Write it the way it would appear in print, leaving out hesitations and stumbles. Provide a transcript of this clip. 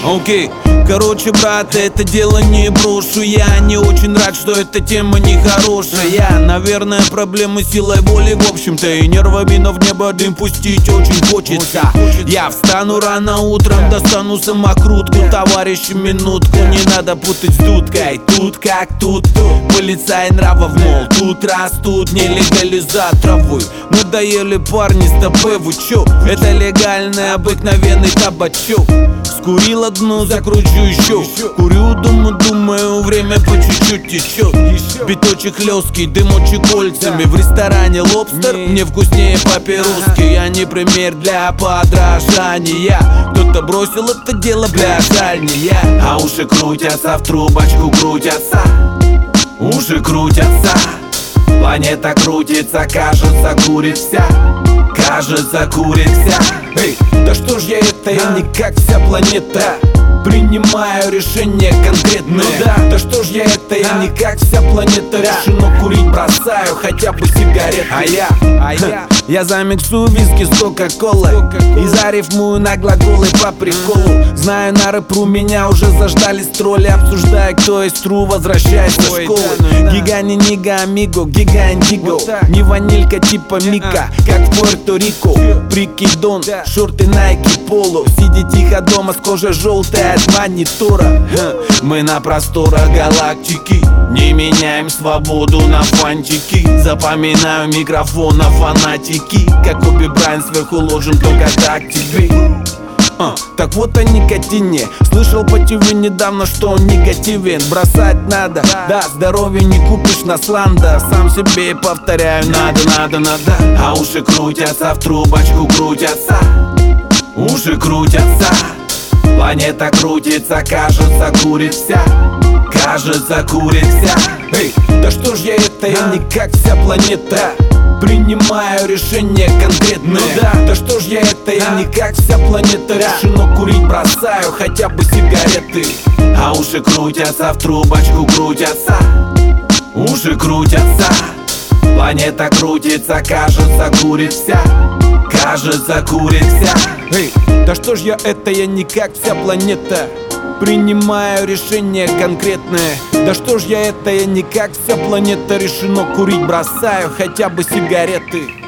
Окей, короче, брат, это дело не брошу. Я не очень рад, что эта тема нехорошая. Наверное, проблемы силой воли, в общем-то. И нервами, но в небо дым пустить очень хочется. Я встану рано утром, достану самокрутку. Товарищи, минутку, не надо путать с дудкой. Тут как тут, полицай нравов, мол, тут растут нелегализаторы. Надоели парни с тобой, вы чё? Это легальный обыкновенный табачок. Скурил одну, закручу еще. Курю, думаю, время по чуть-чуть течет. Биточек хлесткий, дымочек кольцами. В ресторане лобстер, мне вкуснее папироски. Я не пример для подражания. Кто-то бросил это дело, бля, жаль не я. А уши крутятся, в трубочку крутятся. Уши крутятся. Планета крутится, кажется, курит вся. Кажется, курит вся. Эй, да что ж я это, я не как вся планета. Принимаю решение конкретное. Да что ж я это, я не как вся планета. Решено курить, бросаю хотя бы сигарет. Я замиксую виски с кока-колой и зарифмую на глаголы по приколу. Знаю, на рэпру меня уже заждались тролли. Обсуждая, кто из тру возвращается в школы. Гига не нига, амиго, гига индиго. Не ванилька типа Мика, как в Пуэрто-Рико. Прикидон, шорты Nike Polo. Сидя тихо дома с кожей желтой от монитора. Мы на просторах галактики не меняем свободу на фантики. Запоминаю микрофон на фанатики. Как Коби Брайант, сверху ложим только так тебе. Так вот о никотине. Слышал по ТВ недавно, что он негативен. Бросать надо, да, здоровье не купишь на сланда. Сам себе повторяю, надо. А уши крутятся, в трубочку крутятся. Уши крутятся. Планета крутится, кажется, курит вся. Кажется, курит вся. Эй, да что ж я это, я не как вся планета. Принимаю решение конкретное. Да что ж я это, я не как вся планета. Решено курить, бросаю хотя бы сигареты. А уши крутятся, в трубочку крутятся. Уши крутятся. Планета крутится, кажется, курит вся. Кажется, курит вся. Эй, да что ж я это, я не как вся планета. Принимаю решение конкретное. Да что ж я это, я не как вся планета. Решено курить, бросаю хотя бы сигареты.